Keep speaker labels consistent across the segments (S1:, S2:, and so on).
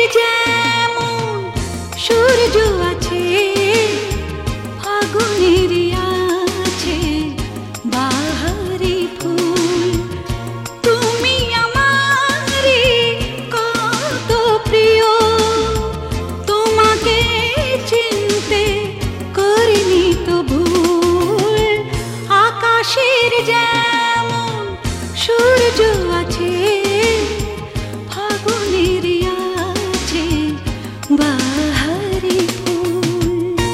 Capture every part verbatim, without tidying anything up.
S1: যেমন সূর্য আছে, ফাগুনের আছে বাহারি ফুল। তুমি আমারই কত প্রিয়, তোমাকে চিনতে করিনি তো ভুল। আকাশের যেমন সূর্য আছে, ফাগুনের আছে বাহারি ফুল।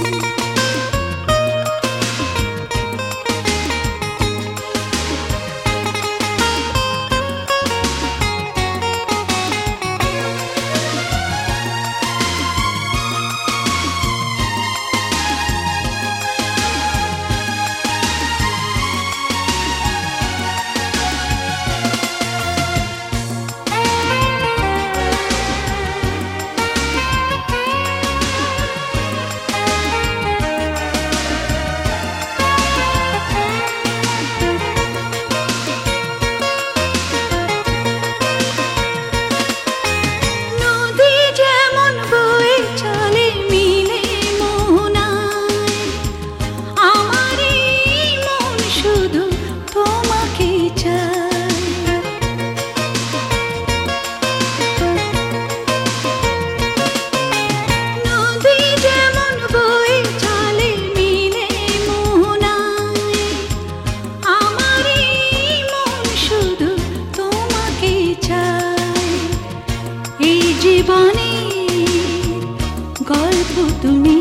S1: গল্প তুমি,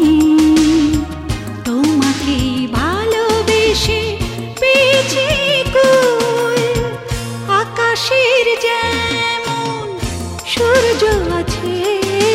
S1: তোমাকে ভালোবেসে পেয়েছি কুল। আকাশের যেমন সূর্য আছে,